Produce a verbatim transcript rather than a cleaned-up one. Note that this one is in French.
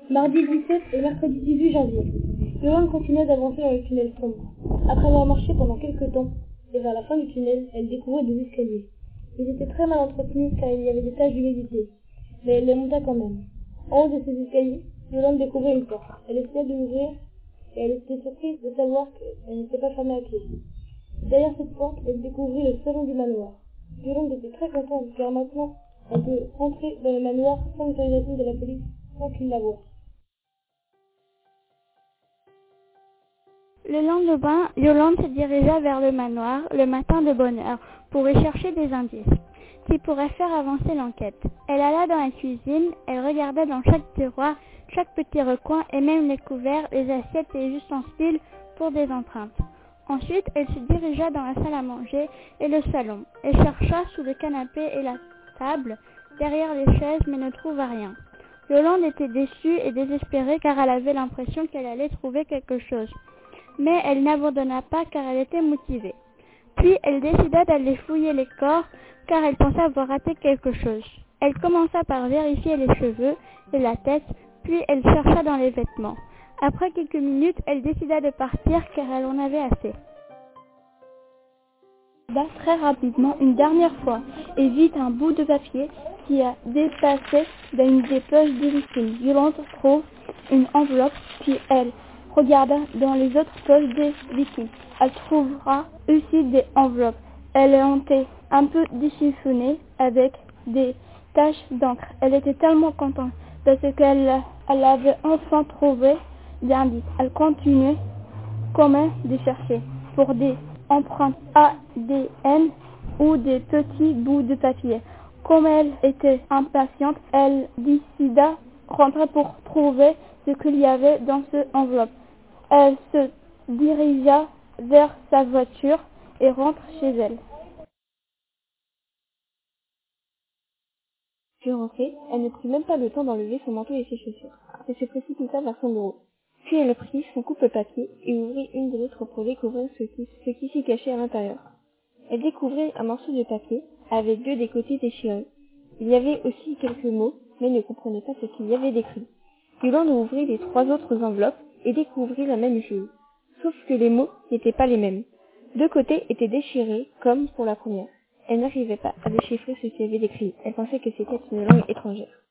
Mardi dix-sept et mercredi dix-huit janvier. Yolande continuait d'avancer dans le tunnel sombre. Après avoir marché pendant quelques temps, et vers la fin du tunnel, elle découvrait des escaliers. Ils étaient très mal entretenus car il y avait des taches d'humidité, mais elle les monta quand même. En haut de ces escaliers, Yolande découvrait une porte. Elle essaya de l'ouvrir et elle était surprise de savoir qu'elle n'était pas fermée à clé. Derrière cette porte, elle découvrit le salon du manoir. Yolande était très contente car maintenant, elle peut entrer dans le manoir sans l'autorisation de la police, sans qu'il la voie. Le lendemain, Yolande se dirigea vers le manoir, le matin de bonne heure, pour y chercher des indices qui pourraient faire avancer l'enquête. Elle alla dans la cuisine, elle regarda dans chaque tiroir, chaque petit recoin et même les couverts, les assiettes et les ustensiles pour des empreintes. Ensuite, elle se dirigea dans la salle à manger et le salon. Elle chercha sous le canapé et la table, derrière les chaises, mais ne trouva rien. Yolande était déçue et désespérée car elle avait l'impression qu'elle allait trouver quelque chose. Mais elle n'abandonna pas car elle était motivée. Puis elle décida d'aller fouiller les corps car elle pensait avoir raté quelque chose. Elle commença par vérifier les cheveux et la tête, puis elle chercha dans les vêtements. Après quelques minutes, elle décida de partir car elle en avait assez. Elle regarda très rapidement une dernière fois et vit un bout de papier qui a dépassé d'une des poches des victimes. Yolande trouve une enveloppe, puis elle regarda dans les autres poches des victimes. Elle trouvera aussi des enveloppes. Elles ont été un peu déchiffonnées avec des taches d'encre. Elle était tellement contente parce qu'elle elle avait enfin trouvé des indices. Elle continuait quand même de chercher pour des empreintes A D N ou des petits bouts de papier. Comme elle était impatiente, elle décida de rentrer pour trouver ce qu'il y avait dans cette enveloppe. Elle se dirigea vers sa voiture et rentre chez elle. Puis rentrée, elle ne prit même pas le temps d'enlever son manteau et ses chaussures. Elle se précipita vers son bureau. Puis elle prit son coupe-papier et ouvrit une des lettres pour découvrir ce qui, ce qui s'y cachait à l'intérieur. Elle découvrit un morceau de papier avec deux des côtés déchirés. Il y avait aussi quelques mots, mais ne comprenait pas ce qu'il y avait d'écrit. Yolande ouvrit les trois autres enveloppes et découvrit la même chose, sauf que les mots n'étaient pas les mêmes. Deux côtés étaient déchirés, comme pour la première. Elle n'arrivait pas à déchiffrer ce qu'il y avait d'écrit. Elle pensait que c'était une langue étrangère.